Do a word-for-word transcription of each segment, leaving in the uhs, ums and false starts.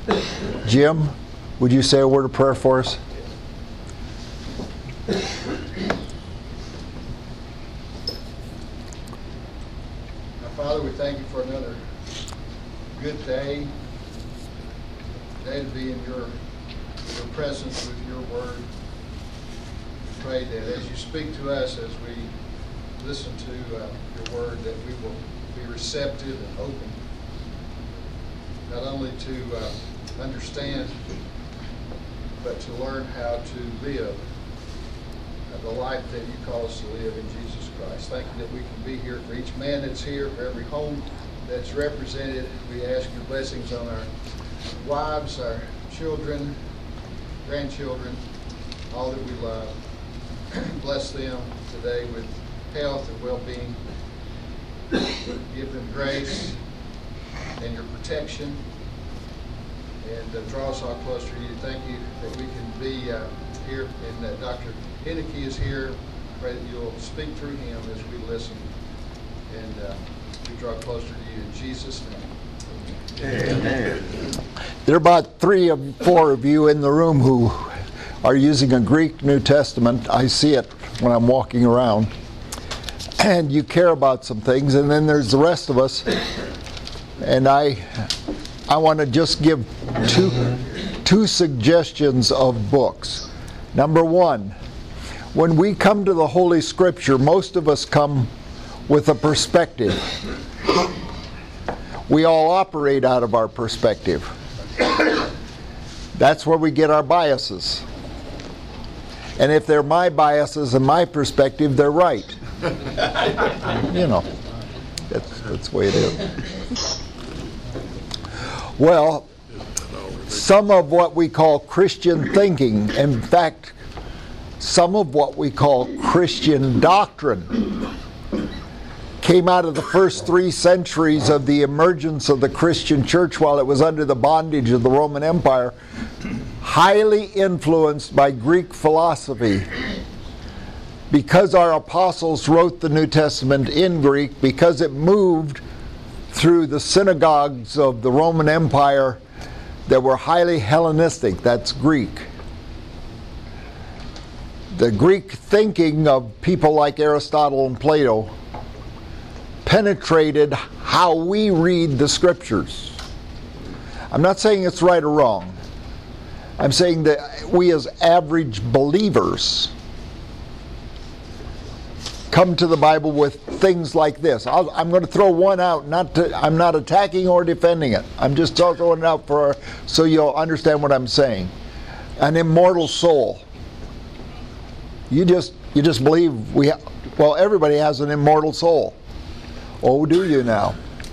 Jim, would you say a word of prayer for us? Father, we thank you for another good day, day to be in your, your presence with your word. We pray that as you speak to us, as we listen to uh, your word, that we will be receptive and open, not only to uh, understand, but to learn how to live the life that you call us to live in Jesus Christ. Thank you that we can be here for each man that's here, for every home that's represented. We ask your blessings on our wives, our children, grandchildren, all that we love. Bless them today with health and well-being. Give them grace and your protection, and uh, draw us all closer to you. Thank you that we can be uh, here, and that Doctor Henneke is here. Pray that you'll speak through him as we listen, and uh, we draw closer to you in Jesus' name. Amen. There are about three or four of you in the room who are using a Greek New Testament. I see it when I'm walking around. And you care about some things, and then there's the rest of us. And I I want to just give two, two suggestions of books. Number one, when we come to the Holy Scripture, most of us come with a perspective. We all operate out of our perspective. That's where we get our biases. And if they're my biases and my perspective, they're right. You know, that's, that's the way it is. Well, some of what we call Christian thinking, in fact, some of what we call Christian doctrine, came out of the first three centuries of the emergence of the Christian church while it was under the bondage of the Roman Empire, highly influenced by Greek philosophy. Because our apostles wrote the New Testament in Greek, because it moved through the synagogues of the Roman Empire that were highly Hellenistic, that's Greek. The Greek thinking of people like Aristotle and Plato penetrated how we read the Scriptures. I'm not saying it's right or wrong. I'm saying that we as average believers come to the Bible with things like this. I'll, I'm going to throw one out. Not to, I'm not attacking or defending it. I'm just throwing it out for so you'll understand what I'm saying. An immortal soul. You just you just believe we ha- well everybody has an immortal soul. Oh, do you now?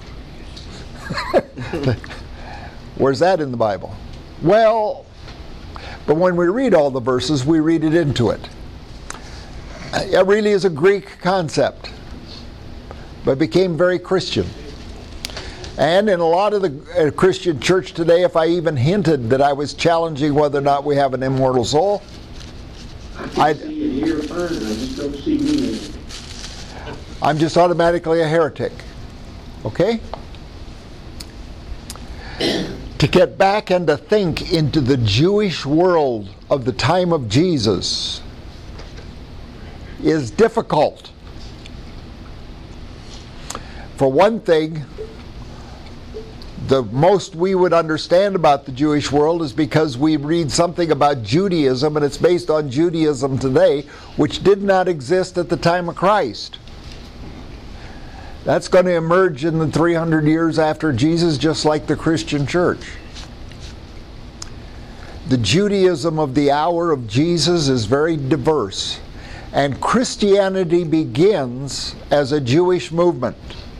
Where's that in the Bible? Well, but when we read all the verses, we read it into it. It really is a Greek concept, but became very Christian. And in a lot of the uh, Christian church today, if I even hinted that I was challenging whether or not we have an immortal soul, I'd, I'm just automatically a heretic. Okay? To get back and to think into the Jewish world of the time of Jesus is difficult. For one thing, the most we would understand about the Jewish world is because we read something about Judaism, and it's based on Judaism today, which did not exist at the time of Christ. That's going to emerge in the three hundred years after Jesus, just like the Christian church. The Judaism of the hour of Jesus is very diverse. And Christianity begins as a Jewish movement.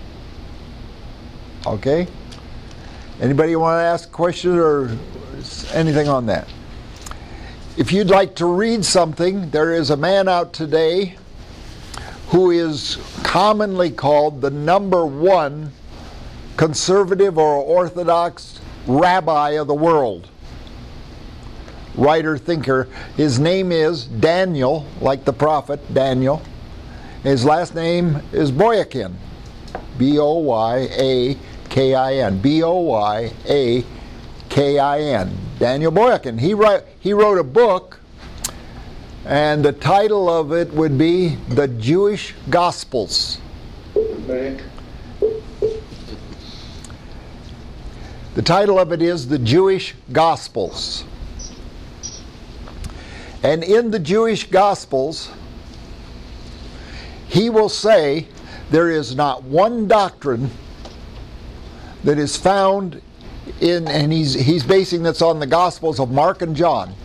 Okay? Anybody want to ask a question or anything on that? If you'd like to read something, there is a man out today who is commonly called the number one conservative or orthodox rabbi of the world. Writer, thinker. His name is Daniel, like the prophet Daniel. His last name is Boyakin. B O Y A K I N. B O Y A K I N. Daniel Boyakin. He, write, he wrote a book, and the title of it would be The Jewish Gospels. Back. The title of it is The Jewish Gospels. And in the Jewish Gospels, he will say there is not one doctrine that is found in, and he's, he's basing this on the Gospels of Mark and John,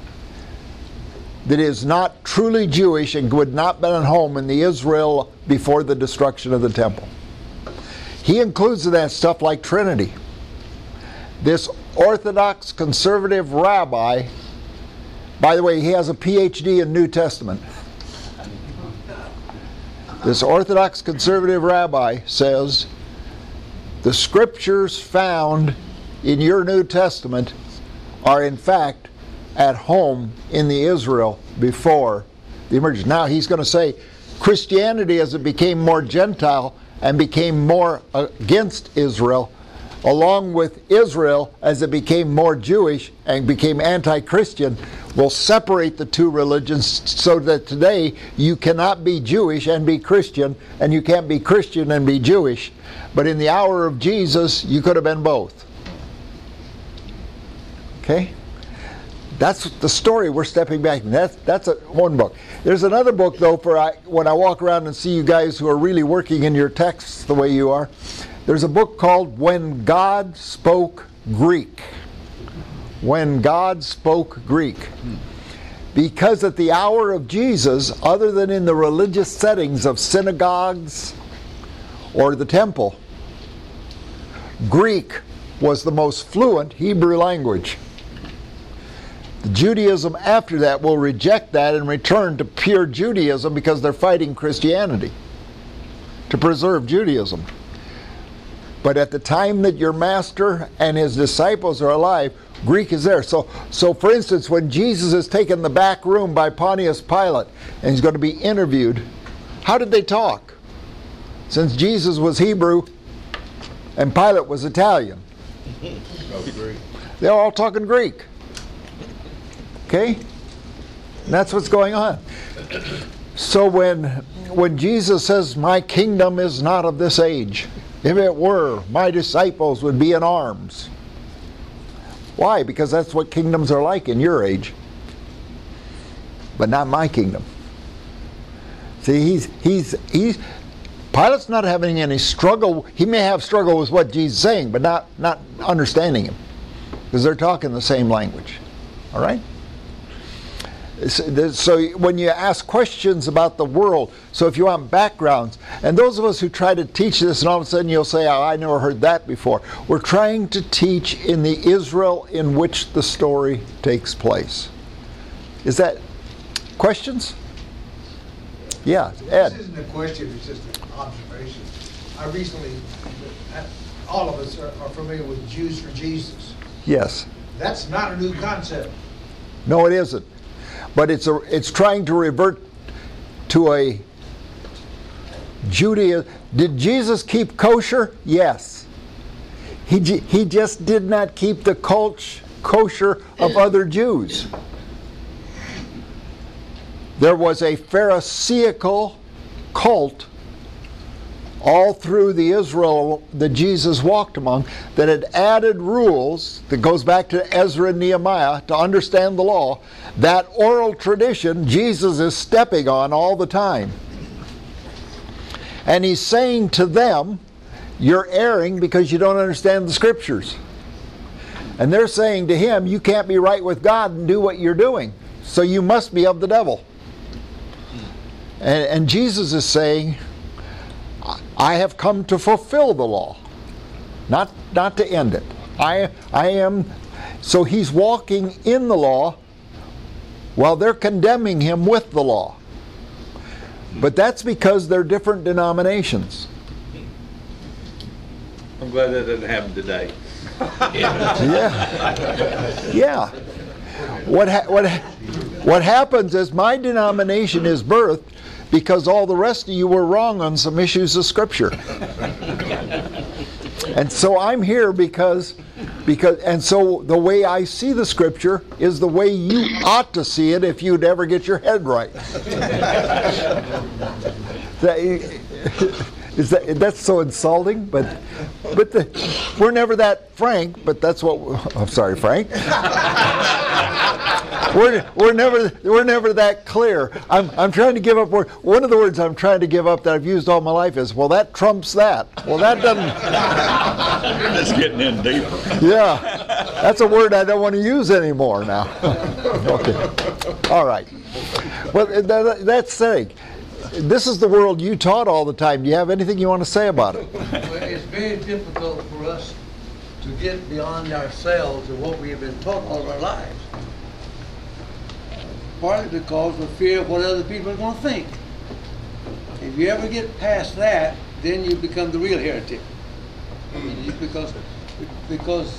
that is not truly Jewish and would not have been at home in the Israel before the destruction of the temple. He includes in that stuff like Trinity. This Orthodox conservative rabbi, by the way, he has a P H D in New Testament. This Orthodox conservative rabbi says the scriptures found in your New Testament are in fact at home in the Israel before the emergence. Now he's going to say Christianity, as it became more Gentile and became more against Israel, along with Israel as it became more Jewish and became anti-Christian, will separate the two religions so that today you cannot be Jewish and be Christian, and you can't be Christian and be Jewish. But in the hour of Jesus, you could have been both. Okay? That's the story we're stepping back. That's, that's a, one book. There's another book, though, for I, when I walk around and see you guys who are really working in your texts the way you are. There's a book called When God Spoke Greek. When God Spoke Greek. Because at the hour of Jesus, other than in the religious settings of synagogues or the temple, Greek was the most fluent Hebrew language. The Judaism after that will reject that and return to pure Judaism because they're fighting Christianity to preserve Judaism. But at the time that your master and his disciples are alive, Greek is there. So, so for instance, when Jesus is taken the back room by Pontius Pilate and he's going to be interviewed, how did they talk? Since Jesus was Hebrew and Pilate was Italian. They're all talking Greek. Okay? And that's what's going on. So when, when Jesus says, "My kingdom is not of this age. If it were, my disciples would be in arms." Why? Because that's what kingdoms are like in your age. But not my kingdom. See, he's, he's, he's, Pilate's not having any struggle. He may have struggle with what Jesus is saying, but not, not understanding him. Because they're talking the same language. All right? So when you ask questions about the world, so if you want backgrounds, and those of us who try to teach this and all of a sudden you'll say, "Oh, I never heard that before." We're trying to teach in the Israel in which the story takes place. Is that questions? Yeah, Ed. This isn't a question, it's just an observation. I recently, all of us are, are familiar with Jews for Jesus. Yes. That's not a new concept. No, it isn't. But it's a, it's trying to revert to a Judaism. Did Jesus keep kosher? Yes. He, he just did not keep the cult, kosher of other Jews. There was a Pharisaical cult all through the Israel that Jesus walked among that had added rules that goes back to Ezra and Nehemiah to understand the law. That oral tradition Jesus is stepping on all the time. And he's saying to them, "You're erring because you don't understand the scriptures." And they're saying to him, "You can't be right with God and do what you're doing, so you must be of the devil." And, and Jesus is saying, "I have come to fulfill the law, not, not to end it. I, I am," so he's walking in the law while they're condemning him with the law. But that's because they're different denominations. I'm glad that didn't happen today. Yeah. Yeah. What, ha- what, ha- what happens is my denomination is birthed because all the rest of you were wrong on some issues of Scripture. And so I'm here because Because, and so the way I see the Scripture is the way you ought to see it if you'd ever get your head right. that, is that, that's so insulting, but but the, we're never that frank. But that's what. I'm sorry, Frank. We're, we're never we're never that clear. I'm I'm trying to give up. Word. One of the words I'm trying to give up that I've used all my life is, well, that trumps that. Well, that doesn't. That's getting in deeper. Yeah, that's a word I don't want to use anymore now. Okay, all right. Well, that, that's saying, this is the world you taught all the time. Do you have anything you want to say about it? Well, it's very difficult for us to get beyond ourselves and what we have been taught all of our lives. Partly because of fear of what other people are going to think. If you ever get past that, then you become the real heretic. You- Because, because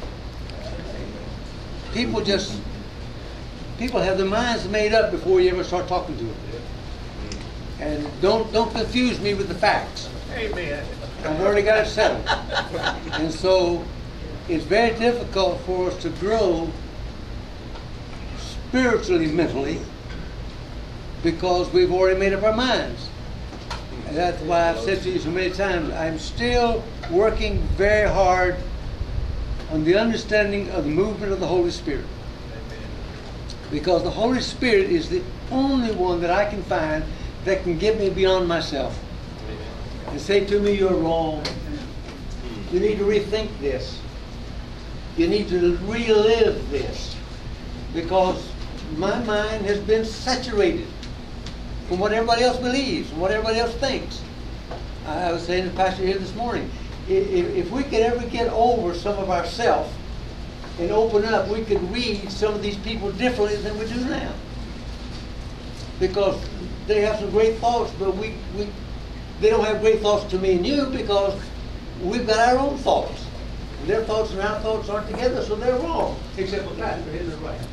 people just, people have their minds made up before you ever start talking to them. And don't don't confuse me with the facts. Amen. I've already got it settled. And so it's very difficult for us to grow spiritually, mentally, because we've already made up our minds. And that's why I've said to you so many times, I'm still working very hard on the understanding of the movement of the Holy Spirit. Because the Holy Spirit is the only one that I can find that can get me beyond myself and say to me, you're wrong. You need to rethink this. You need to relive this. Because my mind has been saturated from what everybody else believes and what everybody else thinks. I was saying to the pastor here this morning, if, if we could ever get over some of ourselves and open up, we could read some of these people differently than we do now. Because they have some great thoughts, but we, we they don't have great thoughts to me and you because we've got our own thoughts. And their thoughts and our thoughts aren't together, so they're wrong. Except for Pastor, his are right.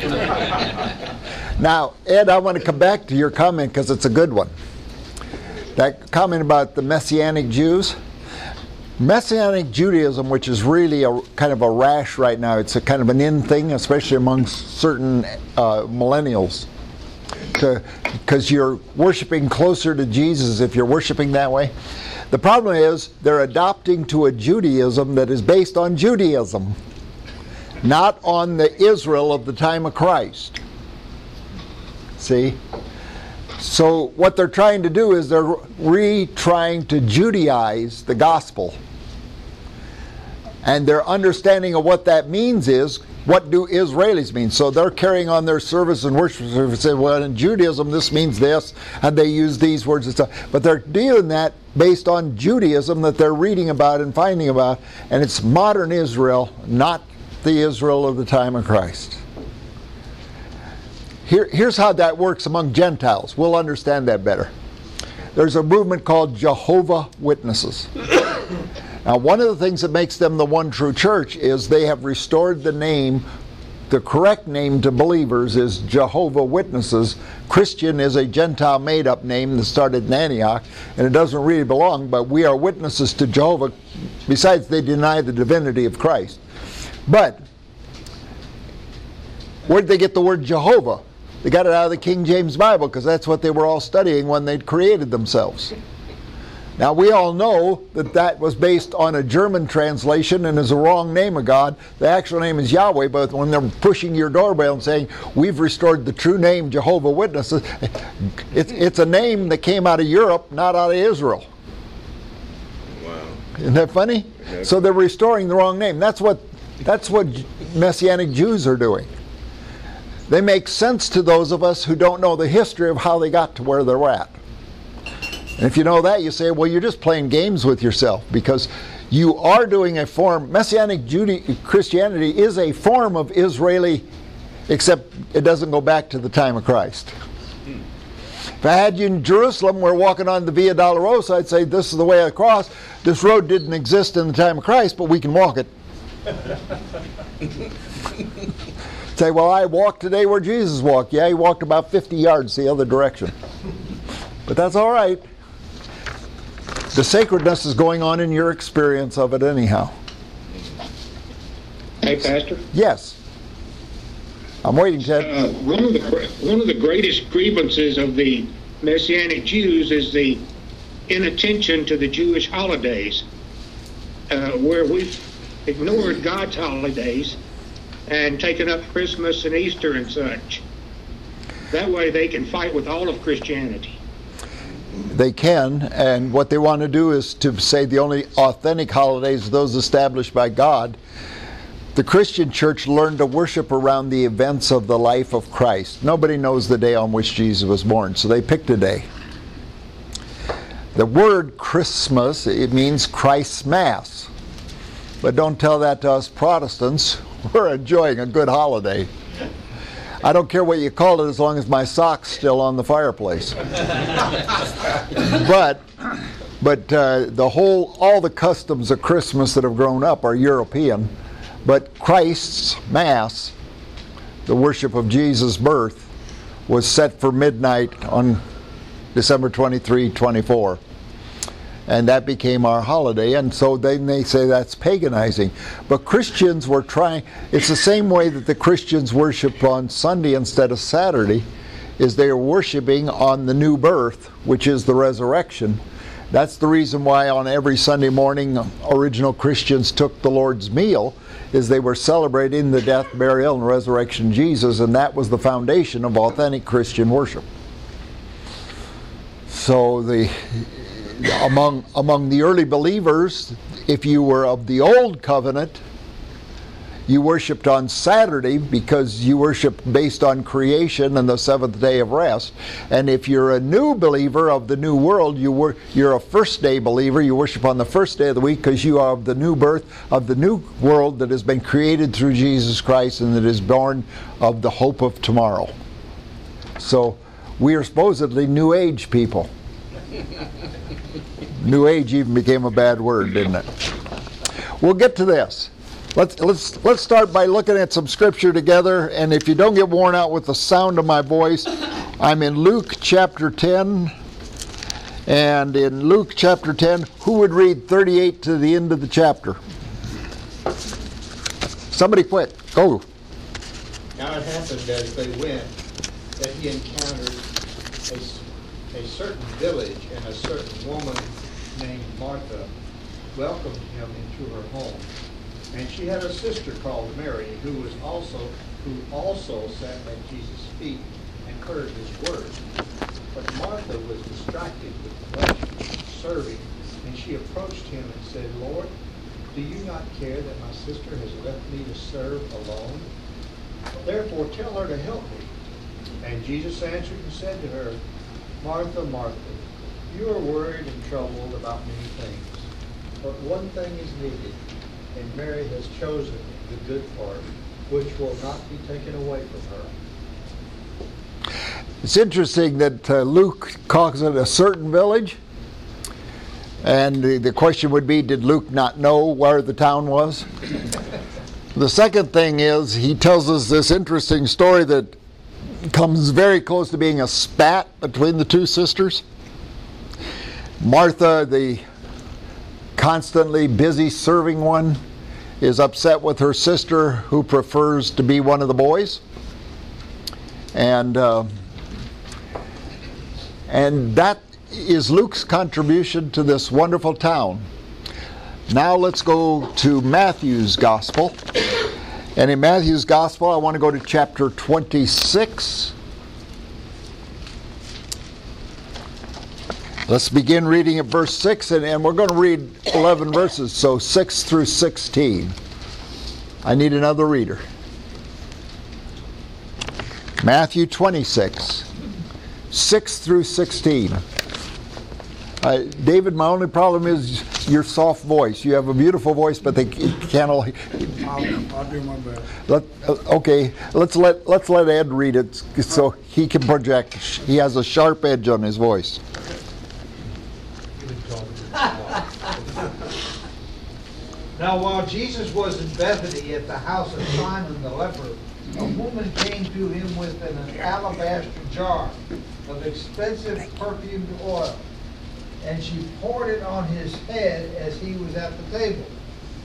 Now, Ed, I want to come back to your comment because it's a good one. That comment about the Messianic Jews. Messianic Judaism, which is really a kind of a rash right now, it's a kind of an in thing, especially among certain uh, millennials. Because you're worshiping closer to Jesus if you're worshiping that way. The problem is they're adopting to a Judaism that is based on Judaism, not on the Israel of the time of Christ. See? So what they're trying to do is they're re-trying to Judaize the gospel. And their understanding of what that means is, what do Israelis mean? So they're carrying on their service and worship service, saying, well, in Judaism this means this, and they use these words and stuff. But they're doing that based on Judaism that they're reading about and finding about, and it's modern Israel, not the Israel of the time of Christ. Here, here's how that works among Gentiles. We'll understand that better. There's a movement called Jehovah Witnesses. Now, one of the things that makes them the one true church is they have restored the name, the correct name to believers is Jehovah Witnesses. Christian is a Gentile made-up name that started in Antioch, and it doesn't really belong, but we are witnesses to Jehovah. Besides, they deny the divinity of Christ. But where did they get the word Jehovah? They got it out of the King James Bible because that's what they were all studying when they'd created themselves. Now, we all know that that was based on a German translation and is a wrong name of God. The actual name is Yahweh, but when they're pushing your doorbell and saying, we've restored the true name, Jehovah Witnesses, it's, it's a name that came out of Europe, not out of Israel. Wow. Isn't that funny? Okay. So they're restoring the wrong name. That's what, that's what Messianic Jews are doing. They make sense to those of us who don't know the history of how they got to where they're at. And if you know that, you say, well, you're just playing games with yourself because you are doing a form. Messianic Jude- Christianity is a form of Israeli, except it doesn't go back to the time of Christ. If I had you in Jerusalem, we're walking on the Via Dolorosa, I'd say this is the way across. This road didn't exist in the time of Christ, but we can walk it. Say, well, I walked today where Jesus walked. Yeah, he walked about fifty yards the other direction. But that's all right. The sacredness is going on in your experience of it anyhow. Hey, Pastor. Yes. I'm waiting, Ted. Uh, one of the one of the greatest grievances of the Messianic Jews is the inattention to the Jewish holidays, uh, where we've ignored God's holidays and taken up Christmas and Easter and such. That way they can fight with all of Christianity. They can, and what they want to do is to say the only authentic holidays are those established by God. The Christian church learned to worship around the events of the life of Christ. Nobody knows the day on which Jesus was born, so they picked a day. The word Christmas, it means Christ's Mass. But don't tell that to us Protestants. We're enjoying a good holiday. I don't care what you call it as long as my sock's still on the fireplace. but but uh, the whole, all the customs of Christmas that have grown up are European. But Christ's Mass, the worship of Jesus' birth, was set for midnight on December twenty-third, twenty-four. And that became our holiday, and so then they say that's paganizing. But Christians were trying, it's the same way that the Christians worship on Sunday instead of Saturday, is they are worshiping on the new birth, which is the resurrection. That's the reason why on every Sunday morning original Christians took the Lord's meal, is they were celebrating the death, burial, and resurrection of Jesus, and that was the foundation of authentic Christian worship. So the among among the early believers, if you were of the old covenant, you worshipped on Saturday because you worshiped based on creation and the seventh day of rest. And if you're a new believer of the new world, you were you're a first day believer. You worship on the first day of the week because you are of the new birth of the new world that has been created through Jesus Christ and that is born of the hope of tomorrow. So we are supposedly New Age people. New Age even became a bad word, didn't it? We'll get to this. Let's let's let's start by looking at some scripture together, and if you don't get worn out with the sound of my voice, I'm in Luke chapter ten, and in Luke chapter ten, who would read thirty-eight to the end of the chapter? Somebody quit. Go. Now it happened as they went that he encountered a, a certain village, and a certain woman named Martha welcomed him into her home. And she had a sister called Mary, who was also who also sat at Jesus' feet and heard his word. But Martha was distracted with much serving, and she approached him and said, Lord, do you not care that my sister has left me to serve alone? Therefore tell her to help me. And Jesus answered and said to her, Martha, Martha, you are worried and troubled about many things, but one thing is needed, and Mary has chosen the good part, which will not be taken away from her. It's interesting that uh, Luke calls it a certain village, and the, the question would be, did Luke not know where the town was? The second thing is, he tells us this interesting story that comes very close to being a spat between the two sisters. Martha, the constantly busy serving one, is upset with her sister who prefers to be one of the boys. And uh, and that is Luke's contribution to this wonderful town. Now let's go to Matthew's Gospel. And in Matthew's Gospel, I want to go to chapter twenty-six. Let's begin reading at verse six, and, and we're going to read eleven verses, so six through sixteen. I need another reader. Matthew twenty-six, six through sixteen. Uh, David, my only problem is your soft voice. You have a beautiful voice, but they can't all. I'll, I'll do my best. Let, uh, okay, let's let let's let Ed read it so he can project. He has a sharp edge on his voice. Now while Jesus was in Bethany at the house of Simon the leper, a woman came to him with an alabaster jar of expensive perfumed oil, and she poured it on his head as he was at the table.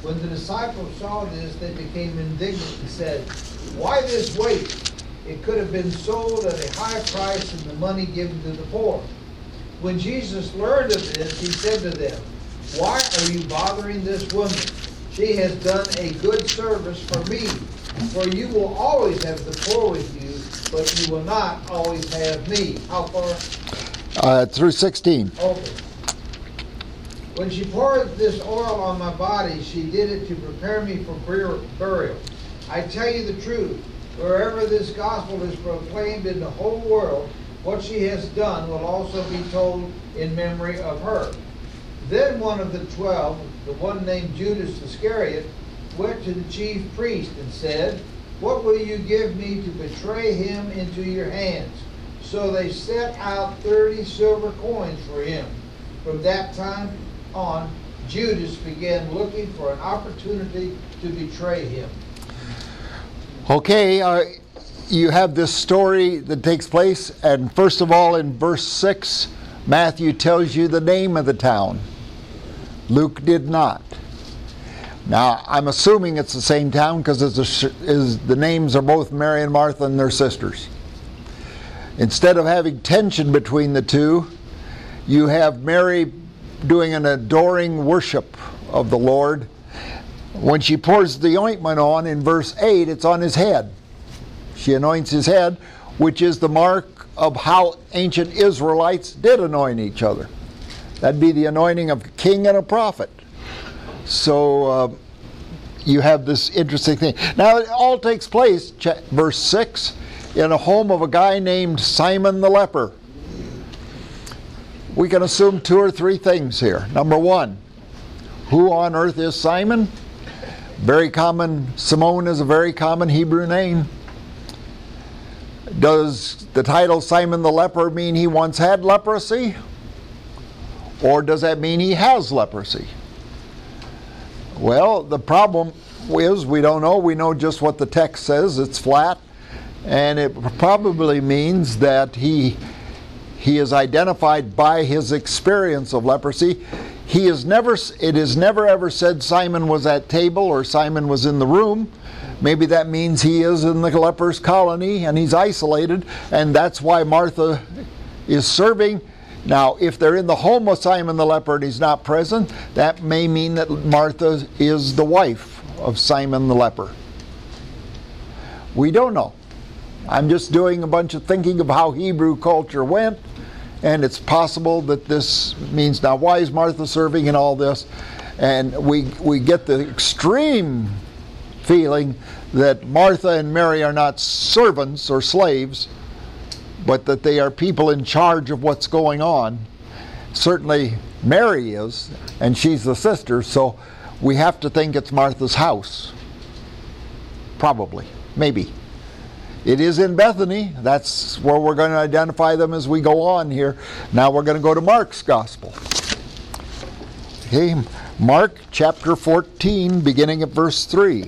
When the disciples saw this, they became indignant and said, "Why this weight? It could have been sold at a high price and the money given to the poor." When Jesus learned of this, he said to them, "Why are you bothering this woman? She has done a good service for me. For you will always have the poor with you, but you will not always have me." How far? Uh, through sixteen. Okay. When she poured this oil on my body, she did it to prepare me for burial. I tell you the truth, wherever this gospel is proclaimed in the whole world, what she has done will also be told in memory of her. Then one of the twelve, the one named Judas Iscariot, went to the chief priest and said, "What will you give me to betray him into your hands?" So they set out thirty silver coins for him. From that time on, Judas began looking for an opportunity to betray him. Okay, uh, you have this story that takes place, and first of all, in verse six, Matthew tells you the name of the town. Luke did not. Now, I'm assuming it's the same town because the names are both Mary and Martha and their sisters. Instead of having tension between the two, you have Mary doing an adoring worship of the Lord. When she pours the ointment on in verse eight, it's on his head. She anoints his head, which is the mark of how ancient Israelites did anoint each other. That'd be the anointing of a king and a prophet. So uh, you have this interesting thing. Now it all takes place, verse six, in a home of a guy named Simon the leper. We can assume two or three things here. Number one, who on earth is Simon? Very common, Simon is a very common Hebrew name. Does the title Simon the leper mean he once had leprosy? Or does that mean he has leprosy? Well, the problem is we don't know. We know just what the text says. It's flat. And it probably means that he he is identified by his experience of leprosy. He is never, it is never ever said Simon was at table or Simon was in the room. Maybe that means he is in the leper's colony and he's isolated, and that's why Martha is serving. Now, if they're in the home of Simon the leper and he's not present, that may mean that Martha is the wife of Simon the leper. We don't know. I'm just doing a bunch of thinking of how Hebrew culture went, and it's possible that this means, now why is Martha serving in all this? And we we get the extreme feeling that Martha and Mary are not servants or slaves, but that they are people in charge of what's going on. Certainly Mary is, and she's the sister, so we have to think it's Martha's house. Probably, maybe. It is in Bethany. That's where we're going to identify them as we go on here. Now we're going to go to Mark's Gospel. Okay, Mark chapter fourteen, beginning at verse three.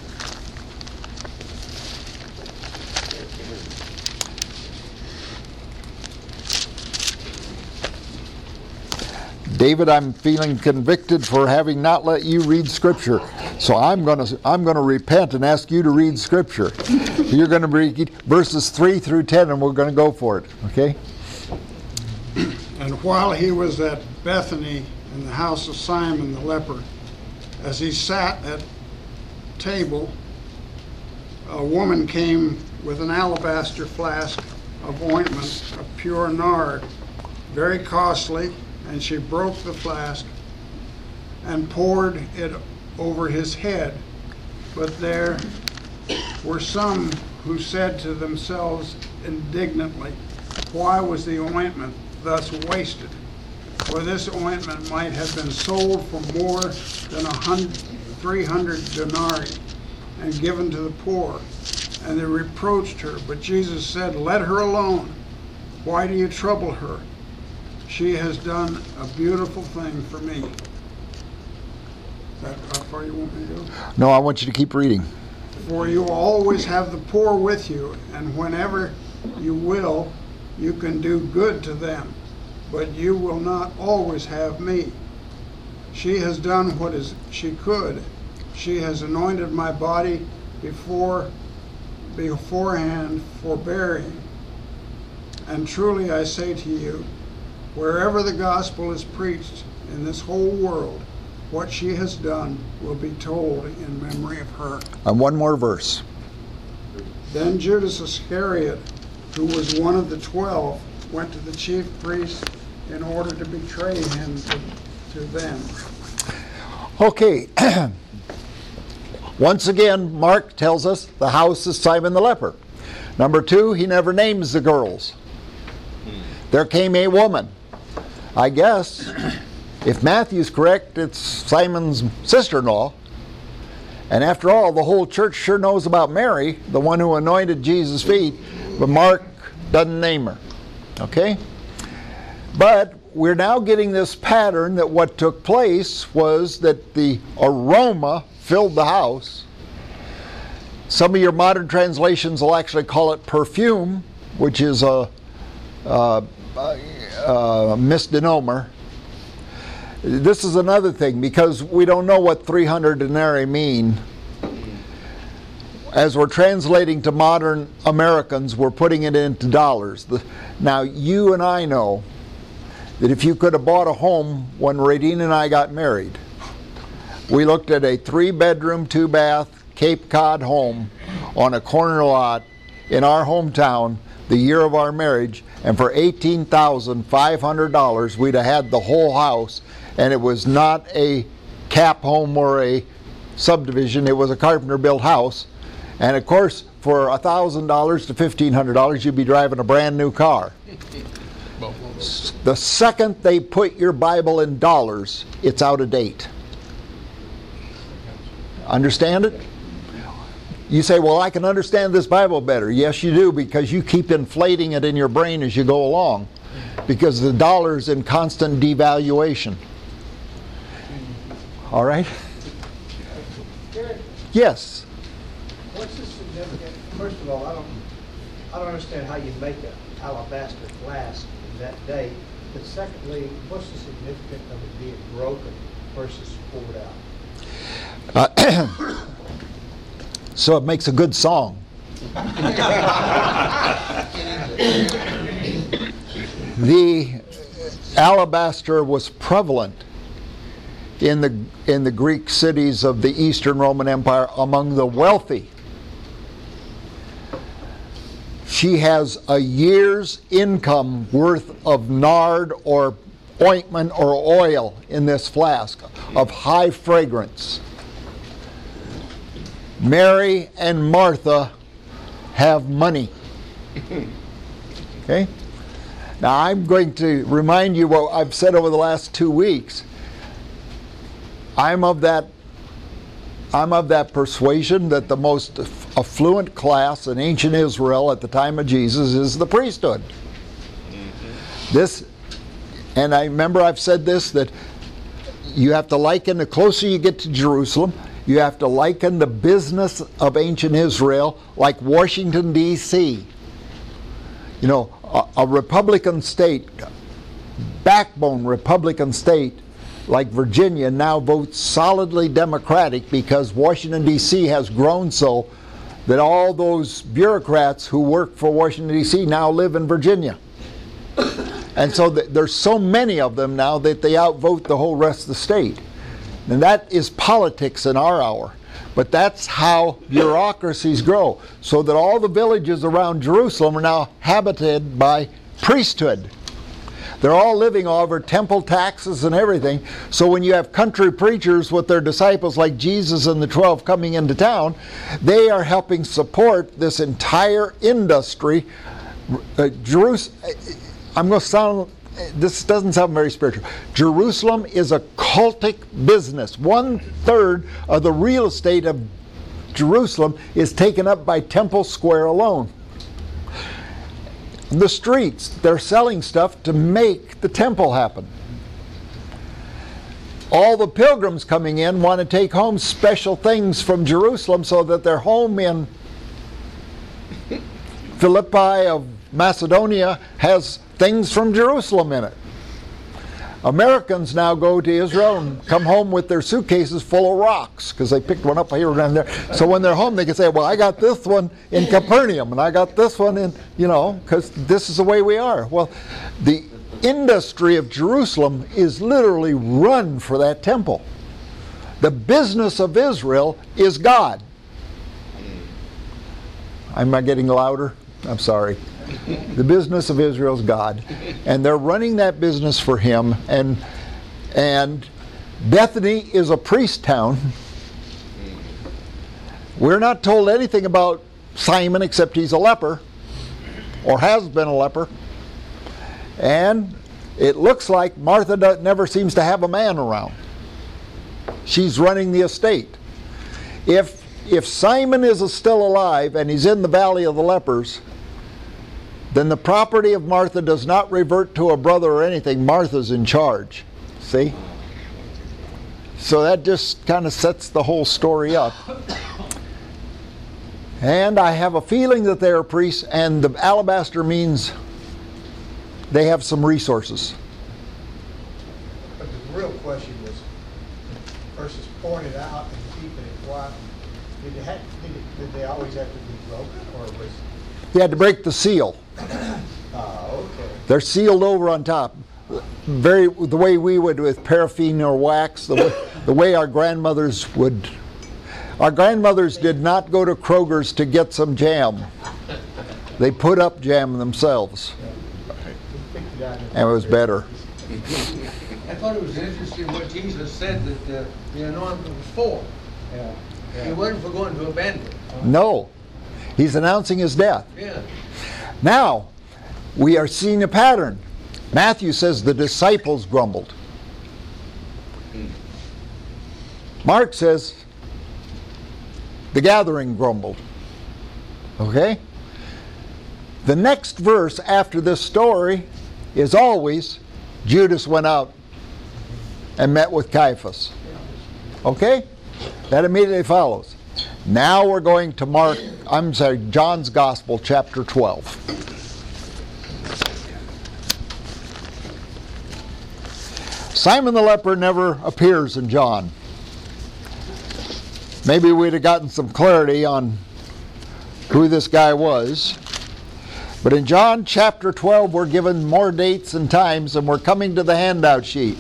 David, I'm feeling convicted for having not let you read Scripture. So I'm going to I'm going to repent and ask you to read Scripture. You're going to read verses three through ten, and we're going to go for it. Okay? And while he was at Bethany in the house of Simon the leper, as he sat at table, a woman came with an alabaster flask of ointment of pure nard, very costly, and she broke the flask and poured it over his head. But there were some who said to themselves indignantly, "Why was the ointment thus wasted? For this ointment might have been sold for more than a hundred, three hundred denarii and given to the poor." And they reproached her. But Jesus said, "Let her alone. Why do you trouble her? She has done a beautiful thing for me." Is that how far you want me to go? No, I want you to keep reading. "For you always have the poor with you, and whenever you will, you can do good to them, but you will not always have me. She has done what is she could, she has anointed my body before beforehand for burying. And truly I say to you, wherever the gospel is preached in this whole world, what she has done will be told in memory of her. And one more verse. Then Judas Iscariot, who was one of the twelve, went to the chief priests in order to betray him to, to them. Okay. Once again, Mark tells us the house is Simon the leper. Number two, he never names the girls. There came a woman. I guess, if Matthew's correct, it's Simon's sister-in-law. And after all, the whole church sure knows about Mary, the one who anointed Jesus' feet, but Mark doesn't name her. Okay? But we're now getting this pattern that what took place was that the aroma filled the house. Some of your modern translations will actually call it perfume, which is a, a, a misnomer. This is another thing, because we don't know what three hundred denarii mean. As we're translating to modern Americans, we're putting it into dollars. The, now, you and I know that if you could have bought a home when Radine and I got married, we looked at a three-bedroom, two-bath Cape Cod home on a corner lot in our hometown the year of our marriage, and for eighteen thousand five hundred dollars we'd have had the whole house, and it was not a cap home or a subdivision, it was a carpenter-built house. And of course, for one thousand dollars to fifteen hundred dollars you'd be driving a brand new car. The second they put your Bible in dollars, it's out of date. Understand it? You say, well, I can understand this Bible better. Yes, you do, because you keep inflating it in your brain as you go along, because the dollar's in constant devaluation. All right? Yes? What's the significance? First of all, I don't, I don't understand how you make an alabaster flask in that day. But secondly, what's the significance of it being broken versus poured out? Uh, so it makes a good song. The alabaster was prevalent in the in the Greek cities of the Eastern Roman Empire among the wealthy. She has a year's income worth of nard or ointment or oil in this flask of high fragrance. Mary and Martha have money. Okay? Now I'm going to remind you what I've said over the last two weeks. I'm of that I'm of that persuasion that the most affluent class in ancient Israel at the time of Jesus is the priesthood. Mm-hmm. This, and I remember I've said this, that you have to liken, the closer you get to Jerusalem, you have to liken the business of ancient Israel like Washington, D C You know, a, a Republican state, backbone Republican state, like Virginia, now votes solidly Democratic because Washington, D C has grown so that all those bureaucrats who work for Washington, D C now live in Virginia. And so th- there's so many of them now that they outvote the whole rest of the state. And that is politics in our hour. But that's how bureaucracies grow. So that all the villages around Jerusalem are now habited by priesthood. They're all living over temple taxes and everything. So when you have country preachers with their disciples like Jesus and the twelve coming into town, they are helping support this entire industry. Uh, Jerus- I'm going to sound, this doesn't sound very spiritual. Jerusalem is a cultic business. One third of the real estate of Jerusalem is taken up by Temple Square alone. The streets, they're selling stuff to make the temple happen. All the pilgrims coming in want to take home special things from Jerusalem so that their home in Philippi of Macedonia has things from Jerusalem in it. Americans now go to Israel and come home with their suitcases full of rocks because they picked one up here and there. So when they're home, they can say, well, I got this one in Capernaum and I got this one in, you know, because this is the way we are. Well, the industry of Jerusalem is literally run for that temple. The business of Israel is God. Am I getting louder? I'm sorry. The business of Israel is God. And they're running that business for Him. And, and Bethany is a priest town. We're not told anything about Simon except he's a leper, or has been a leper. And it looks like Martha do- never seems to have a man around. She's running the estate. If if Simon is still alive and he's in the valley of the lepers, then the property of Martha does not revert to a brother or anything. Martha's in charge. See? So that just kind of sets the whole story up. And I have a feeling that they are priests, and the alabaster means they have some resources. But the real question was, versus pouring it out and keeping it quiet, did, it have, did, it, did they always have to be broken, or was... You had to break the seal. Oh, okay. They're sealed over on top. Very the way we would with paraffin or wax, the way, the way our grandmothers would. Our grandmothers did not go to Kroger's to get some jam. They put up jam themselves. And it was better. I thought it was interesting what Jesus said that the, the anointing was for. Yeah. It wasn't for going to a banquet. No. He's announcing his death. Yeah. Now, we are seeing a pattern. Matthew says the disciples grumbled. Mark says the gathering grumbled. Okay? The next verse after this story is always Judas went out and met with Caiaphas. Okay? That immediately follows. Now we're going to Mark, I'm sorry, John's Gospel, chapter twelve. Simon the leper never appears in John. Maybe we'd have gotten some clarity on who this guy was. But in John chapter twelve, we're given more dates and times, and we're coming to the handout sheet.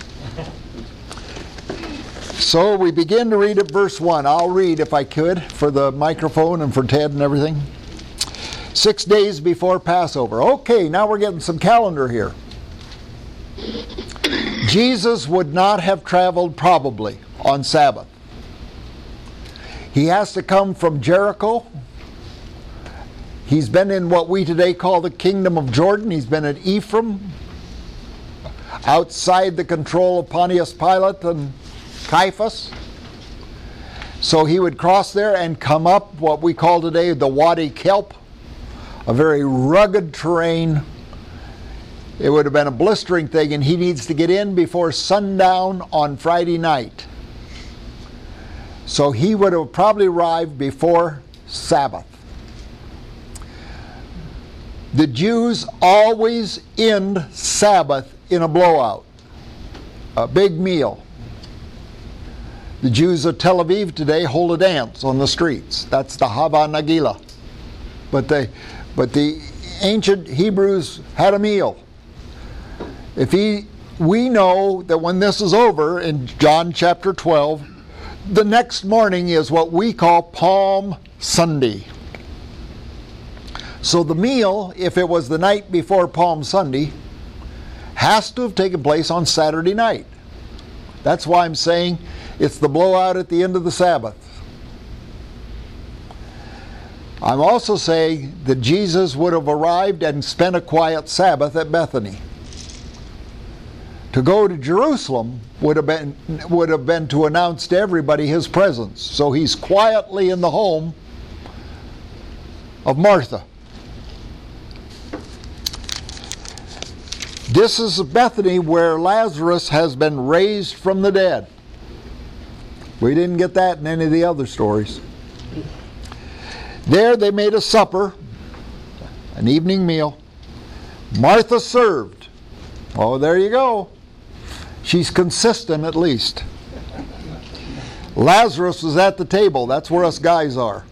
So we begin to read at verse one. I'll read if I could for the microphone and for Ted and everything. Six days before Passover. Okay, now we're getting some calendar here. Jesus would not have traveled probably on Sabbath. He has to come from Jericho. He's been in what we today call the kingdom of Jordan. He's been at Ephraim, outside the control of Pontius Pilate and Caiaphas. So he would cross there and come up what we call today the Wadi Kelp, a very rugged terrain. It would have been a blistering thing, and he needs to get in before sundown on Friday night. So he would have probably arrived before Sabbath. The Jews always end Sabbath in a blowout, a big meal. The Jews of Tel Aviv today hold a dance on the streets. That's the Hava Nagila. But they, but the ancient Hebrews had a meal. If he, we know that when this is over in John chapter twelve, the next morning is what we call Palm Sunday. So the meal, if it was the night before Palm Sunday, has to have taken place on Saturday night. That's why I'm saying it's the blowout at the end of the Sabbath. I'm also saying that Jesus would have arrived and spent a quiet Sabbath at Bethany. To go to Jerusalem would have been would have been to announce to everybody his presence. So he's quietly in the home of Martha. This is Bethany, where Lazarus has been raised from the dead. We didn't get that in any of the other stories. There they made a supper, an evening meal. Martha served. Oh, there you go. She's consistent at least. Lazarus was at the table. That's where us guys are.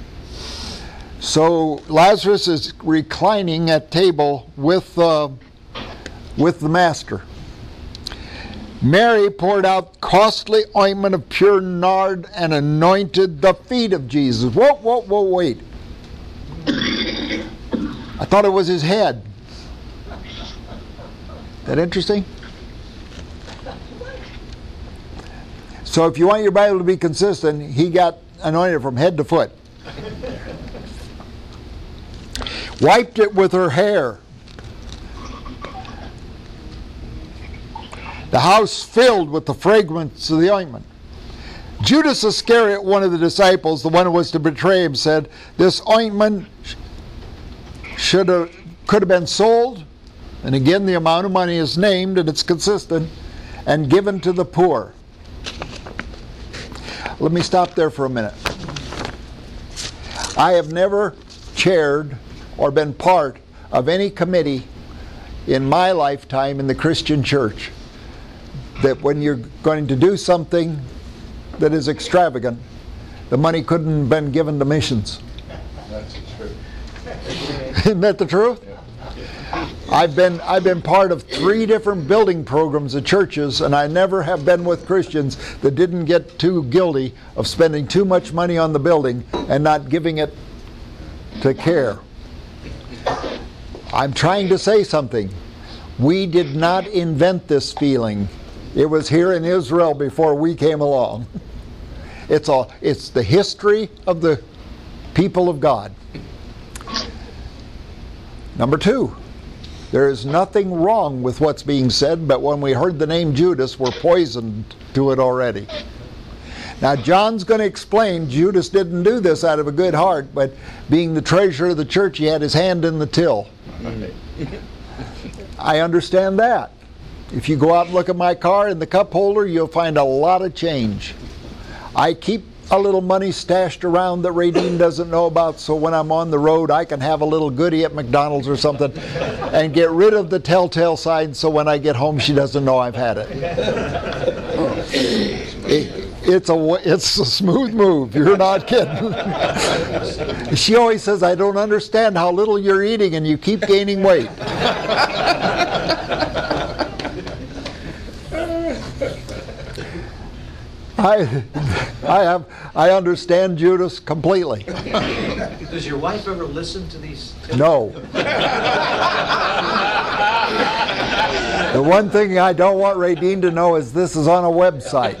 So Lazarus is reclining at table with, uh, with the master. Mary poured out costly ointment of pure nard and anointed the feet of Jesus. Whoa, whoa, whoa, wait. I thought it was his head. That interesting? So if you want your Bible to be consistent, he got anointed from head to foot. Wiped it with her hair. The house filled with the fragrance of the ointment. Judas Iscariot, one of the disciples, the one who was to betray him, said, "This ointment should have, could have been sold," and again the amount of money is named and it's consistent, "and given to the poor." Let me stop there for a minute. I have never chaired or been part of any committee in my lifetime in the Christian church that when you're going to do something that is extravagant, the money couldn't have been given to missions. That's the truth. Isn't that the truth? I've been I've been part of three different building programs at churches, and I never have been with Christians that didn't get too guilty of spending too much money on the building and not giving it to care. I'm trying to say something. We did not invent this feeling. It was here in Israel before we came along. It's all it's the history of the people of God. Number two, there is nothing wrong with what's being said, but when we heard the name Judas, we're poisoned to it already. Now, John's going to explain Judas didn't do this out of a good heart, but being the treasurer of the church, he had his hand in the till. I understand that. If you go out and look at my car in the cup holder, you'll find a lot of change. I keep a little money stashed around that Radine doesn't know about, so when I'm on the road I can have a little goodie at McDonald's or something and get rid of the telltale sign so when I get home she doesn't know I've had it. it it's, a, it's a smooth move, you're not kidding. She always says, "I don't understand how little you're eating and you keep gaining weight." I, I have, I understand Judas completely. Does your wife ever listen to these? No. The one thing I don't want Radine to know is this is on a website.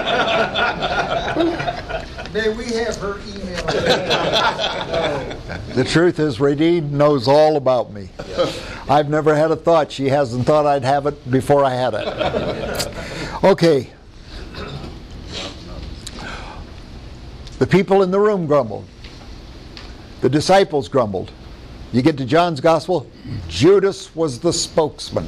May we have her email? The truth is, Radine knows all about me. I've never had a thought she hasn't thought I'd have it before I had it. Okay. The people in the room grumbled. The disciples grumbled. You get to John's Gospel, Judas was the spokesman.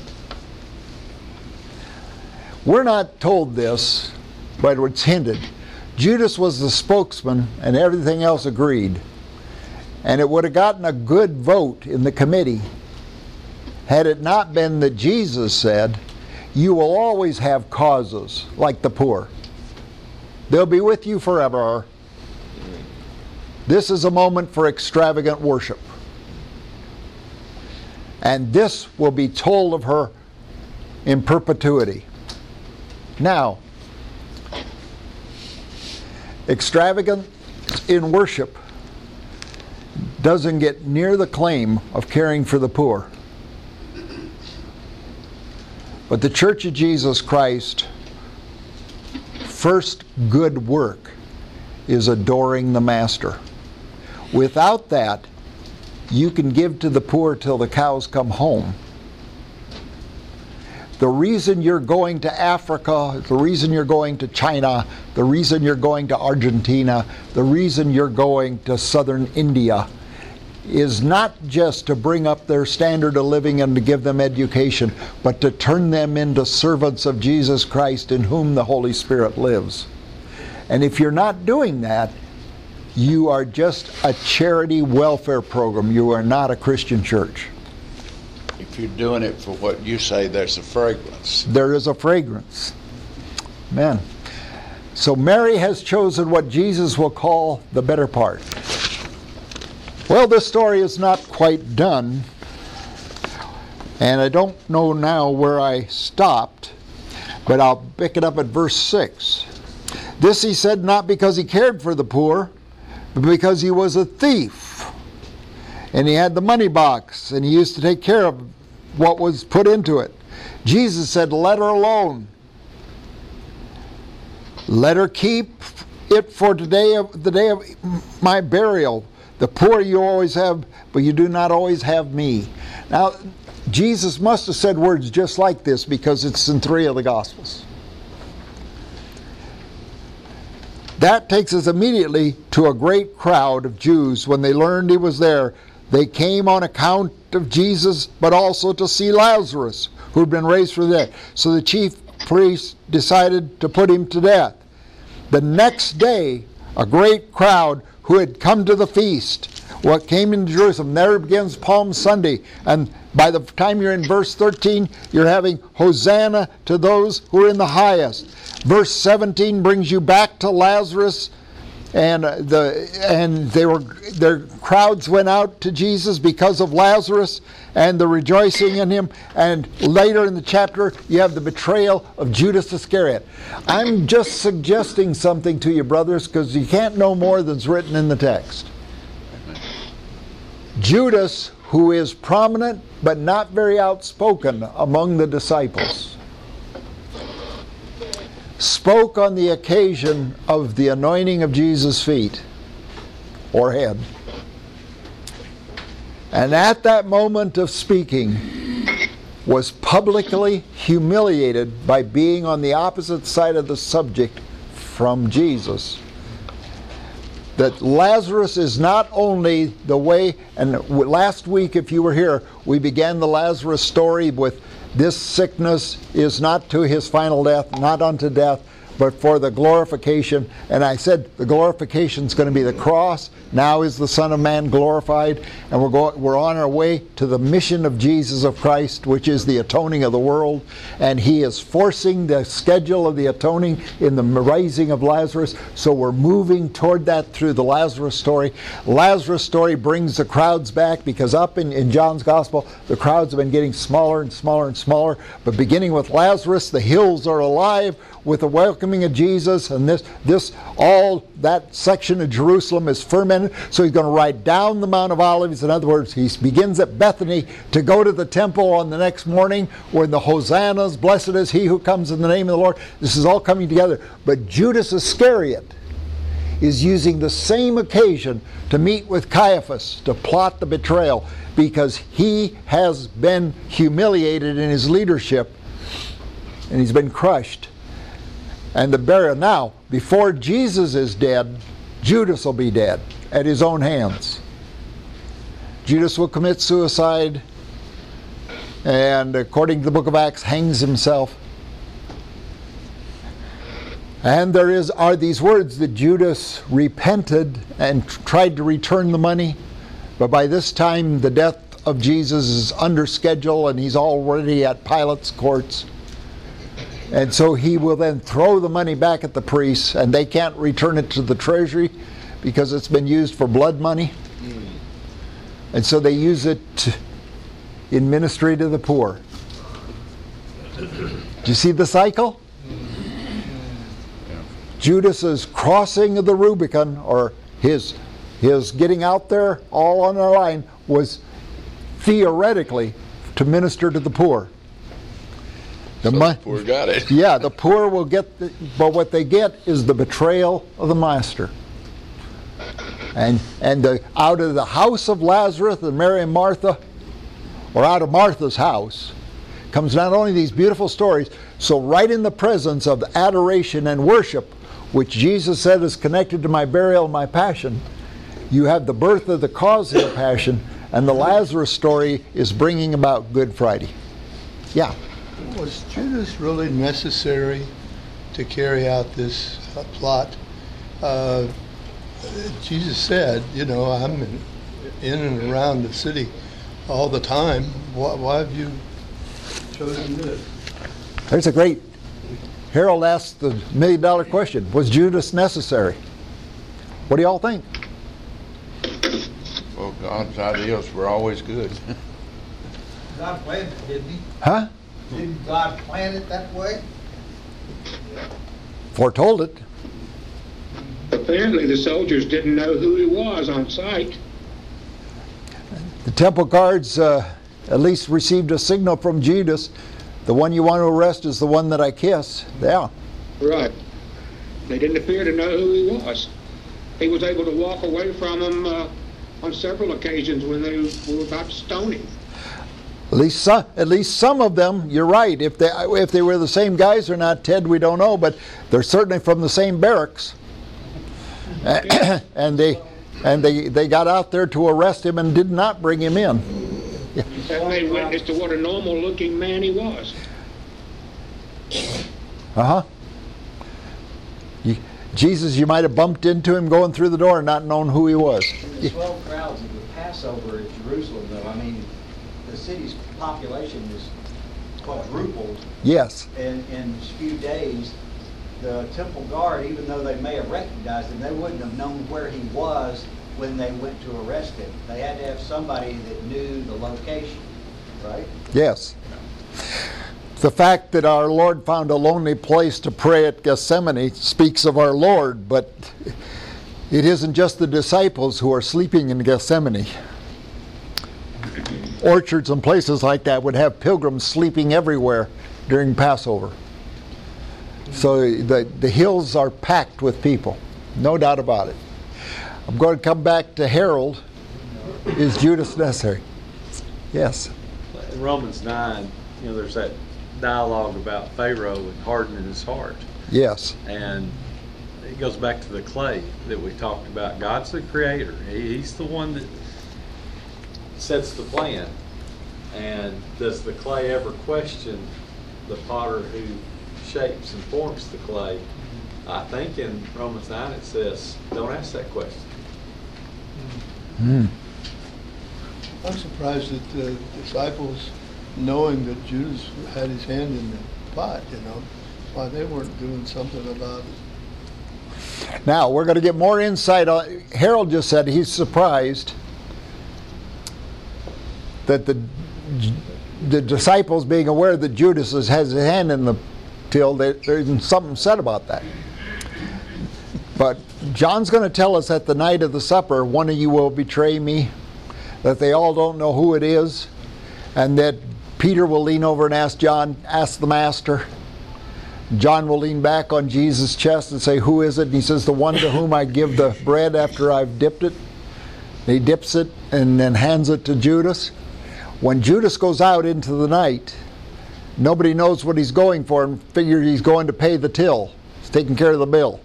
We're not told this, but it's hinted. Judas was the spokesman and everything else agreed. And it would have gotten a good vote in the committee had it not been that Jesus said, "You will always have causes like the poor. They'll be with you forever. This is a moment for extravagant worship. And this will be told of her in perpetuity." Now, extravagant in worship doesn't get near the claim of caring for the poor. But the Church of Jesus Christ, first good work is adoring the Master. Without that, you can give to the poor till the cows come home. The reason you're going to Africa, the reason you're going to China, the reason you're going to Argentina, the reason you're going to southern India is not just to bring up their standard of living and to give them education, but to turn them into servants of Jesus Christ in whom the Holy Spirit lives. And if you're not doing that, you are just a charity welfare program. You are not a Christian church. if you're doing it for what you say, there's a fragrance. There is a fragrance. Amen. So Mary has chosen what Jesus will call the better part. Well, this story is not quite done, and I don't know now where I stopped, but I'll pick it up at verse six. This he said not because he cared for the poor, but because he was a thief. And he had the money box, and he used to take care of what was put into it. Jesus said, let her alone. Let her keep it for today of the day of my burial. The poor you always have, but you do not always have me. Now, Jesus must have said words just like this because it's in three of the Gospels. That takes us immediately to a great crowd of Jews. When they learned he was there, they came on account of Jesus, but also to see Lazarus, who had been raised from the dead. So the chief priests decided to put him to death. The next day, a great crowd who had come to the feast, what came into Jerusalem. There begins Palm Sunday, and by the time you're in verse thirteen, you're having Hosanna to those who are in the highest. Verse seventeen brings you back to Lazarus, and the and they were their crowds went out to Jesus because of Lazarus and the rejoicing in him. And later in the chapter, you have the betrayal of Judas Iscariot. I'm just suggesting something to you, brothers, because you can't know more than's written in the text. Judas, who is prominent but not very outspoken among the disciples, spoke on the occasion of the anointing of Jesus' feet or head. And at that moment of speaking, was publicly humiliated by being on the opposite side of the subject from Jesus. That Lazarus is not only the way, and last week, if you were here, we began the Lazarus story with this sickness is not to his final death, not unto death, but for the glorification. And I said the glorification is going to be the cross. Now is the Son of Man glorified, and we're going, we're on our way to the mission of Jesus of Christ, which is the atoning of the world. And he is forcing the schedule of the atoning in the raising of Lazarus. So we're moving toward that through the Lazarus story. Lazarus story brings the crowds back, because up in, in John's Gospel, the crowds have been getting smaller and smaller and smaller. But beginning with Lazarus, the hills are alive with the welcoming of Jesus, and this, this all that section of Jerusalem is fermented. So he's going to ride down the Mount of Olives. In other words, he begins at Bethany to go to the temple on the next morning, where the hosannas, blessed is he who comes in the name of the Lord. This is all coming together. But Judas Iscariot is using the same occasion to meet with Caiaphas to plot the betrayal, because he has been humiliated in his leadership and he's been crushed. And the burial. Now, before Jesus is dead, Judas will be dead at his own hands. Judas will commit suicide, and according to the book of Acts, hangs himself. And there is are these words that Judas repented and tried to return the money, but by this time the death of Jesus is under schedule, and he's already at Pilate's courts. And so he will then throw the money back at the priests, and they can't return it to the treasury because it's been used for blood money. Mm. And so they use it to, in ministry to the poor. Do you see the cycle? Judas's crossing of the Rubicon, or his, his getting out there all on the line, was theoretically to minister to the poor. The, so mon- the poor got it. Yeah, the poor will get, the, but what they get is the betrayal of the master. And and the, out of the house of Lazarus and Mary and Martha, or out of Martha's house, comes not only these beautiful stories, so right in the presence of adoration and worship, which Jesus said is connected to my burial and my passion, you have the birth of the cause of the passion, and the Lazarus story is bringing about Good Friday. Yeah. Was Judas really necessary to carry out this uh, plot? Uh, Jesus said, you know, I'm in, in and around the city all the time. Why, why have you chosen this? There's a great, Harold asked the million dollar question, was Judas necessary? What do y'all think? Well, God's ideas were always good. God planned it, didn't he? Huh? Didn't God plan it that way? Foretold it. Apparently, the soldiers didn't know who he was on sight. The temple guards uh, at least received a signal from Judas. The one you want to arrest is the one that I kiss. Yeah. Right. They didn't appear to know who he was. He was able to walk away from them uh, on several occasions when they were about to stone him. At least some, at least some of them, you're right. If they if they were the same guys or not, Ted, we don't know, but they're certainly from the same barracks. and they and they they got out there to arrest him and did not bring him in. Yeah. And they witnessed to what a normal-looking man he was. Uh-huh. You, Jesus, you might have bumped into him going through the door and not known who he was. The swell crowds of the Passover at Jerusalem, though, I mean, the city's population is quadrupled. Yes. In, in a few days. The temple guard, even though they may have recognized him, they wouldn't have known where he was when they went to arrest him. They had to have somebody that knew the location, right? Yes. The fact that our Lord found a lonely place to pray at Gethsemane speaks of our Lord, but it isn't just the disciples who are sleeping in Gethsemane. Orchards and places like that would have pilgrims sleeping everywhere during Passover. So the, the hills are packed with people, no doubt about it. I'm going to come back to Harold. Is Judas necessary? Yes. In Romans nine, you know, there's that dialogue about Pharaoh and hardening his heart. Yes. And it goes back to the clay that we talked about. God's the creator. He, he's the one that sets the plan. And does the clay ever question the potter who shapes and forms the clay? I think in Romans nine it says, don't ask that question. Mm. I'm surprised that the disciples, knowing that Judas had his hand in the pot, you know, why they weren't doing something about it. Now, we're going to get more insight on, Harold just said he's surprised that the the disciples being aware that Judas has his hand in the till, there, there isn't something said about that. But John's going to tell us at the night of the supper, one of you will betray me, that they all don't know who it is, and that Peter will lean over and ask John, ask the master. John will lean back on Jesus' chest and say, who is it? And he says, the one to whom I give the bread after I've dipped it. And he dips it and then hands it to Judas. When Judas goes out into the night, nobody knows what he's going for and figure he's going to pay the till. He's taking care of the bill.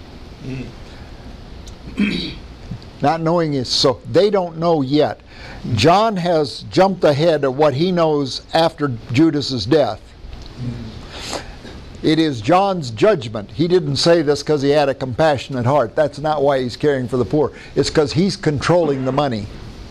Mm. Not knowing it, so they don't know yet. John has jumped ahead of what he knows after Judas's death. Mm. It is John's judgment. He didn't say this because he had a compassionate heart. That's not why he's caring for the poor. It's because he's controlling the money.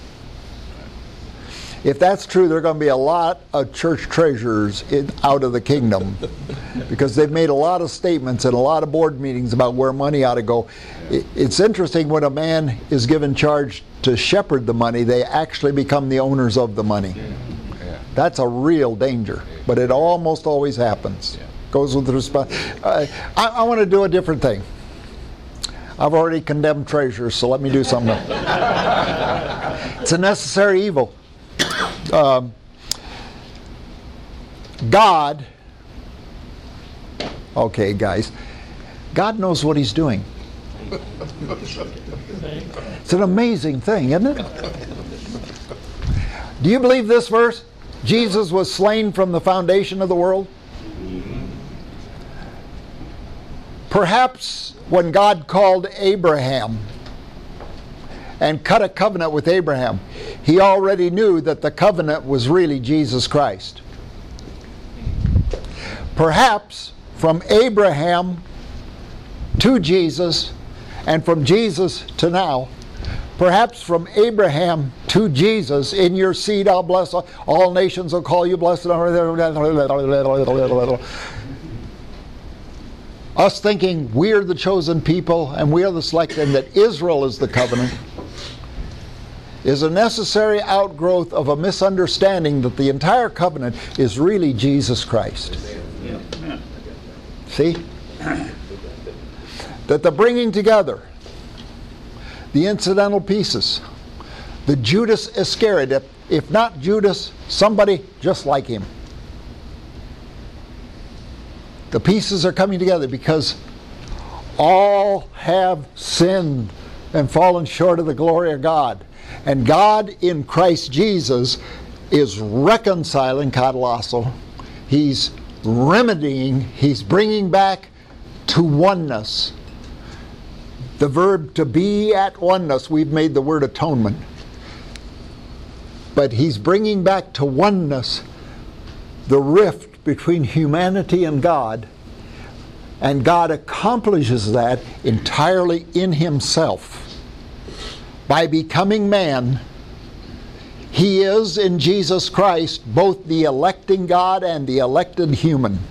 If that's true, there are going to be a lot of church treasurers in, out of the kingdom, because they've made a lot of statements and a lot of board meetings about where money ought to go. It, it's interesting, when a man is given charge to shepherd the money, they actually become the owners of the money. Yeah. That's a real danger, but it almost always happens. Yeah. Goes with the response. Uh, I, I want to do a different thing. I've already condemned treasurers, so let me do something else. It's a necessary evil. Um, God, okay guys, God knows what he's doing. It's an amazing thing, isn't it? Do you believe this verse? Jesus was slain from the foundation of the world? Perhaps when God called Abraham and cut a covenant with Abraham, he already knew that the covenant was really Jesus Christ. Perhaps from Abraham to Jesus, and from Jesus to now, perhaps from Abraham to Jesus, in your seed I'll bless all, all nations will call you blessed. Us thinking we're the chosen people and we're the selected and that Israel is the covenant is a necessary outgrowth of a misunderstanding that the entire covenant is really Jesus Christ. See? That the bringing together, the incidental pieces, the Judas Iscariot, if not Judas, somebody just like him. The pieces are coming together because all have sinned and fallen short of the glory of God. And God in Christ Jesus is reconciling katalasso. He's remedying, He's bringing back to oneness. The verb to be at oneness, we've made the word atonement. But He's bringing back to oneness the rift between humanity and God. And God accomplishes that entirely in Himself. By becoming man, He is in Jesus Christ both the electing God and the elected human.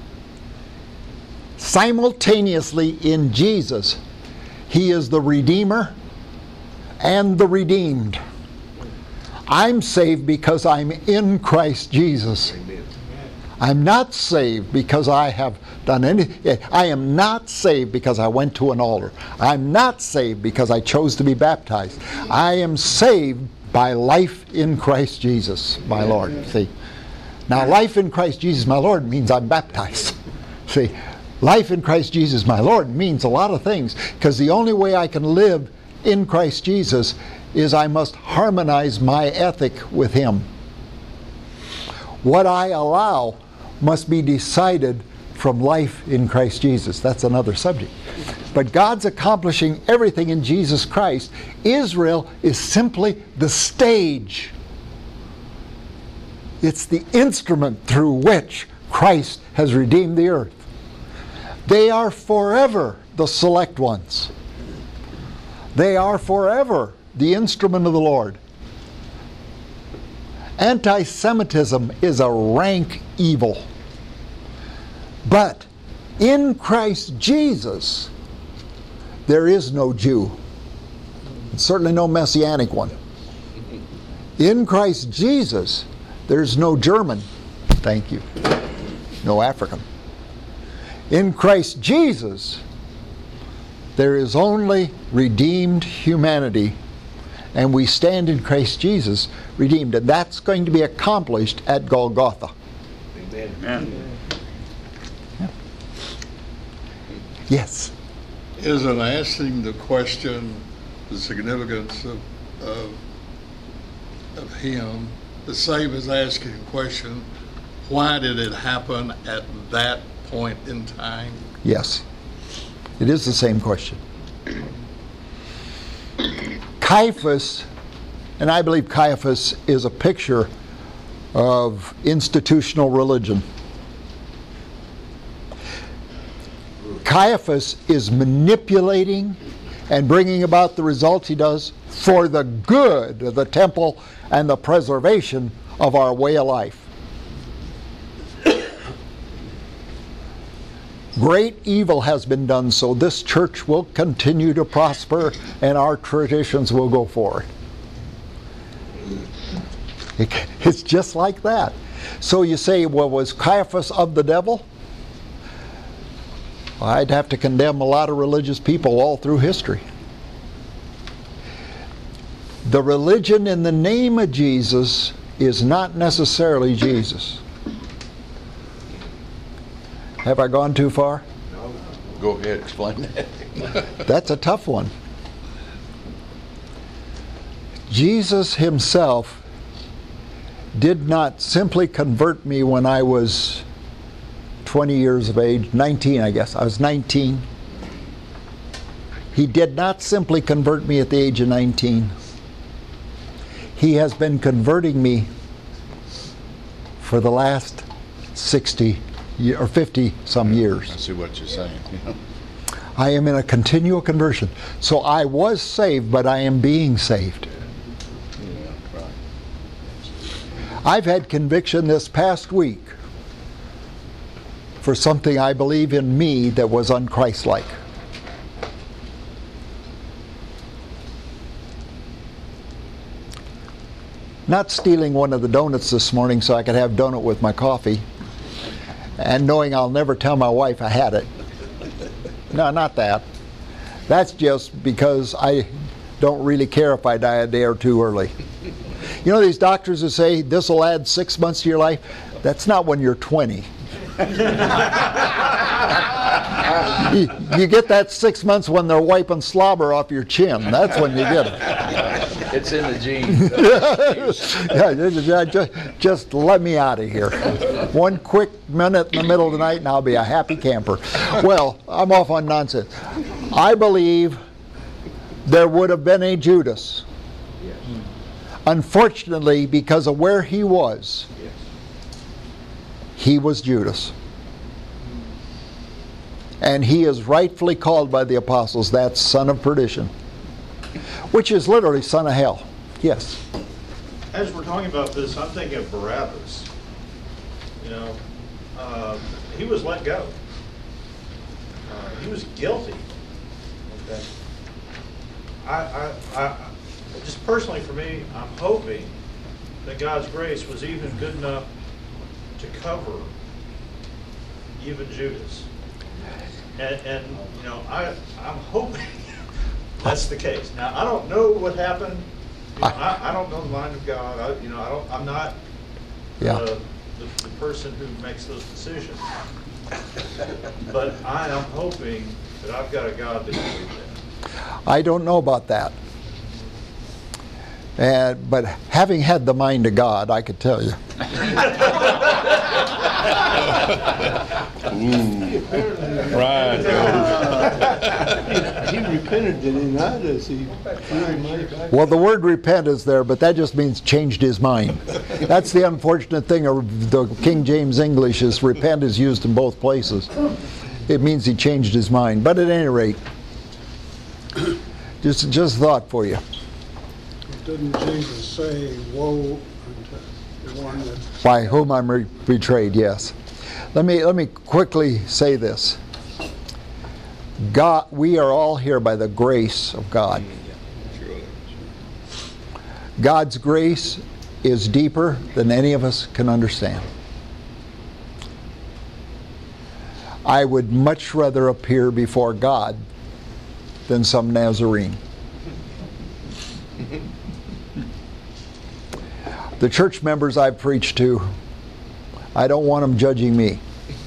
Simultaneously in Jesus, He is the Redeemer and the redeemed. I'm saved because I'm in Christ Jesus. I'm not saved because I have done anything. I am not saved because I went to an altar. I'm not saved because I chose to be baptized. I am saved by life in Christ Jesus, my Lord. See? Now, life in Christ Jesus, my Lord, means I'm baptized. See? Life in Christ Jesus, my Lord, means a lot of things, because the only way I can live in Christ Jesus is I must harmonize my ethic with Him. What I allow must be decided from life in Christ Jesus. That's another subject. But God's accomplishing everything in Jesus Christ. Israel is simply the stage. It's the instrument through which Christ has redeemed the earth. They are forever the select ones. They are forever the instrument of the Lord. Anti-Semitism is a rank evil. But in Christ Jesus, there is no Jew. And certainly no Messianic one. In Christ Jesus, there's no German. Thank you. No African. In Christ Jesus, there is only redeemed humanity. And we stand in Christ Jesus redeemed. And that's going to be accomplished at Golgotha. Amen. Amen. Yeah. Yes. Isn't asking the question the significance of, of, of Him the same as asking the question, why did it happen at that point in time? Yes. It is the same question. Caiaphas, and I believe Caiaphas is a picture of institutional religion. Caiaphas is manipulating and bringing about the results he does for the good of the temple and the preservation of our way of life. Great evil has been done, so this church will continue to prosper and our traditions will go forward. It, it's just like that. So you say, well, was Caiaphas of the devil? Well, I'd have to condemn a lot of religious people all through history. The religion in the name of Jesus is not necessarily Jesus. Have I gone too far? No. Go ahead, explain that. That's a tough one. Jesus Himself did not simply convert me when I was twenty years of age, nineteen I guess. I was nineteen. He did not simply convert me at the age of nineteen. He has been converting me for the last sixty or fifty some years. I see what you're saying. Yeah. I am in a continual conversion. So I was saved, but I am being saved. Yeah, right. I've had conviction this past week for something I believe in me that was unchristlike. Not stealing one of the donuts this morning so I could have donut with my coffee, and knowing I'll never tell my wife I had it. No, not that. That's just because I don't really care if I die a day or two early. You know these doctors who say this will add six months to your life? That's not when you're twenty. you, you get that six months when they're wiping slobber off your chin. That's when you get it. It's in the genes. yeah, just, just let me out of here. One quick minute in the middle of the night and I'll be a happy camper. Well, I'm off on nonsense. I believe there would have been a Judas. Unfortunately, because of where he was, he was Judas. And he is rightfully called by the apostles that son of perdition, which is literally son of hell. Yes. As we're talking about this, I'm thinking of Barabbas. You know, uh, he was let go. Uh, he was guilty. Okay. I, I, I, just personally for me, I'm hoping that God's grace was even good enough to cover even Judas. And, and you know, I, I'm hoping that's the case. Now, I don't know what happened. You know, I, I don't know the mind of God. I, you know, I don't. I'm not yeah. uh, the, the person who makes those decisions. But I am hoping that I've got a God that can do that. I don't know about that. And, but having had the mind of God, I could tell you. Right. He repented, did he not? As he threw the money back? Well, the word repent is there, but that just means changed his mind. That's the unfortunate thing of the King James English is repent is used in both places. It means he changed his mind. But at any rate, just just a thought for you. Didn't Jesus say, woe unto the one that... By whom I'm re- betrayed, yes. Let me let me quickly say this. God, we are all here by the grace of God. God's grace is deeper than any of us can understand. I would much rather appear before God than some Nazarene. The church members I've preached to, I don't want them judging me.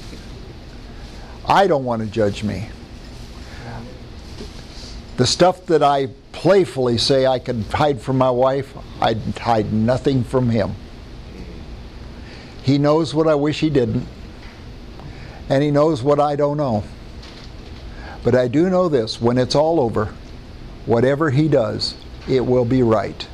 I don't want to judge me. The stuff that I playfully say I could hide from my wife, I'd hide nothing from him. He knows what I wish he didn't, and he knows what I don't know. But I do know this, when it's all over, whatever he does, it will be right.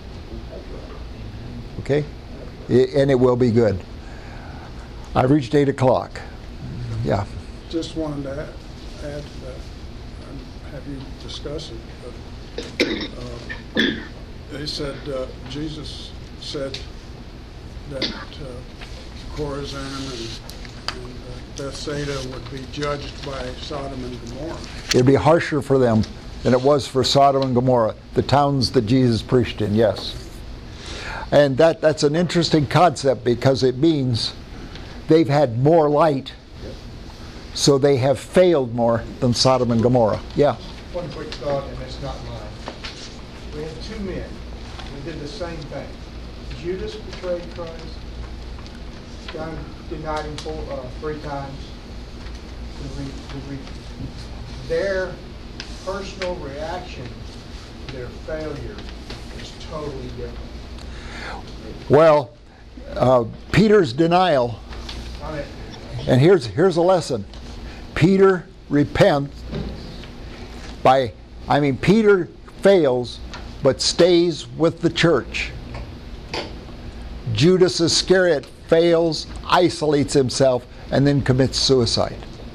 Okay? It, and it will be good. I've reached eight o'clock. Yeah. Just wanted to add, add to that, and have you discuss it. But, uh, they said, uh, Jesus said that uh, Chorazin and, and uh, Bethsaida would be judged by Sodom and Gomorrah. It'd be harsher for them than it was for Sodom and Gomorrah, the towns that Jesus preached in, yes. And that, that's an interesting concept because it means they've had more light, so they have failed more than Sodom and Gomorrah. Yeah. One quick thought, and it's not mine. We had two men who did the same thing. Judas betrayed Christ. John denied him four, uh, three times. To read, to read. Their personal reaction to their failure is totally different. Well, uh, Peter's denial, and here's here's a lesson. Peter repents by, I mean, Peter fails, but stays with the church. Judas Iscariot fails, isolates himself, and then commits suicide.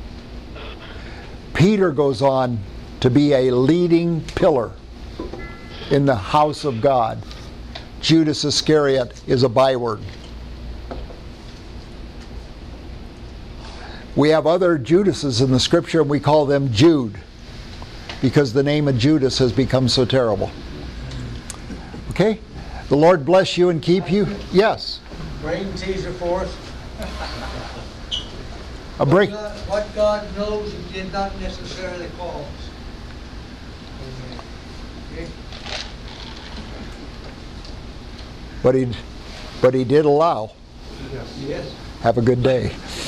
Peter goes on to be a leading pillar in the house of God. Judas Iscariot is a byword. We have other Judases in the Scripture, and we call them Jude, because the name of Judas has become so terrible. Okay? The Lord bless you and keep you. Yes? Brain teaser for us. A break. What God, what God knows He did not necessarily cause. Okay? But he, but he did allow. Yes. Have a good day.